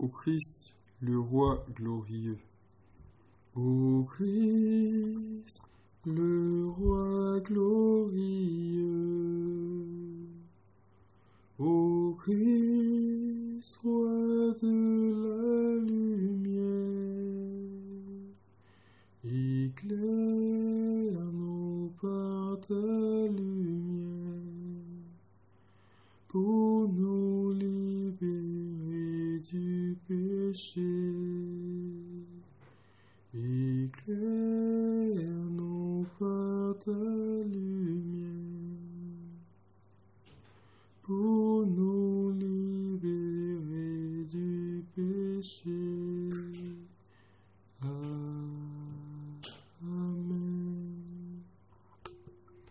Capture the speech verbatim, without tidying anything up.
au Christ, le roi glorieux. Ô Christ, le roi glorieux, ô Christ, roi de la lumière, éclaire-nous par ta lumière, pour nous libérer du péché.